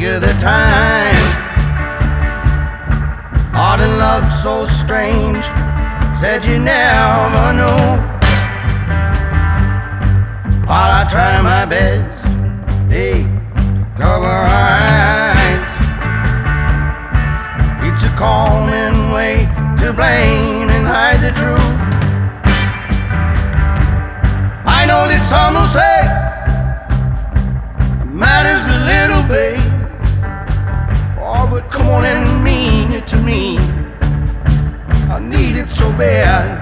you the time. Art and love so strange, said you never know. While I try my best, hey, to cover our eyes, it's a common way to blame and hide the truth. I know that some will say it matters but little, babe. Oh, but come on and mean it to me. I need it so bad.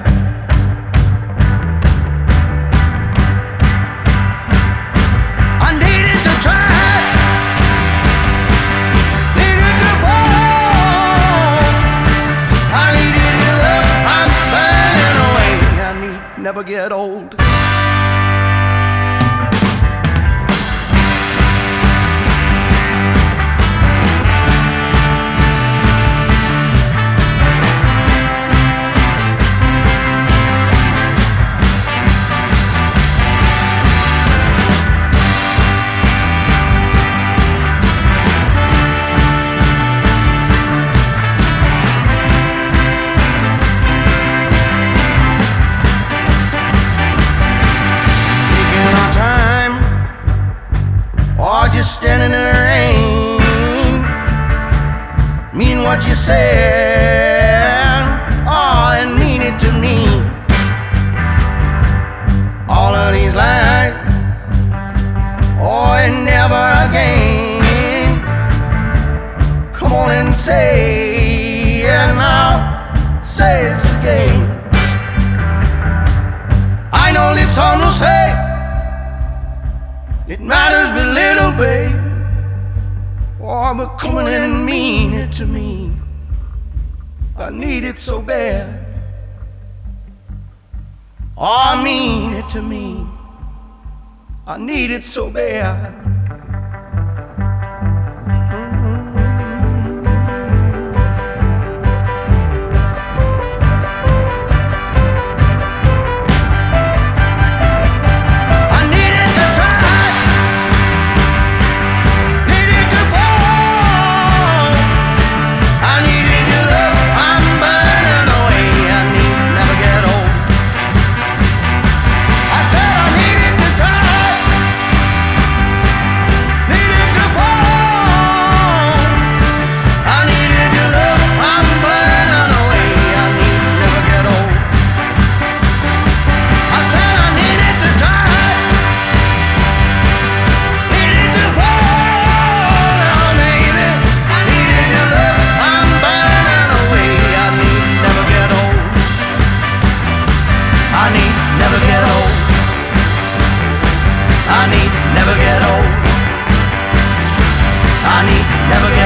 I need it to try. Need it to fall. I need it to love. I'm burning away. I need never get old. Just standing in the rain, mean what you said, oh, and mean it to me. All of these lies, oh, and never again. Come on and say, and I'll say it's again. I know that some will say it matters but little, babe. Oh, but come on and mean it to me. I need it so bad. Oh, mean it to me. I need it so bad. I need never get old. I need never get old.